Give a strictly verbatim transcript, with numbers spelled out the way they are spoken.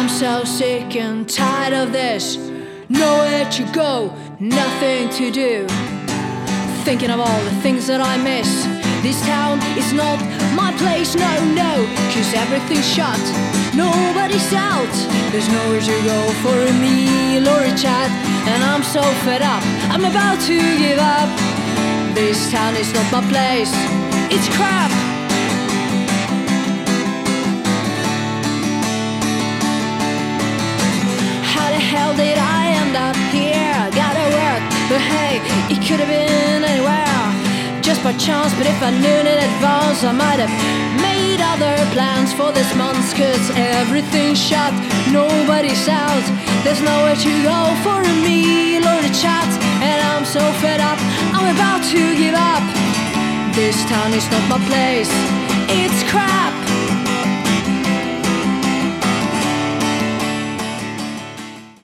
so sick and tired of this. Nowhere to go, nothing to do. Thinking of all the things that I miss. This town is not my place, no, no. Cause everything's shut, nobody's out. There's nowhere to go for a meal or a chat. And I'm so fed up, I'm about to give up. This town is not my place, it's crap. How the hell did I end up here? Gotta work, but hey, it could have been anywhere. Just by chance, but if I knew in advance, I might have made other plans for this month. Cause everything's shut, nobody's out. There's nowhere to go for a meal or a chat. And I'm so fed up, I'm about to give up. This town is not my place, it's crap.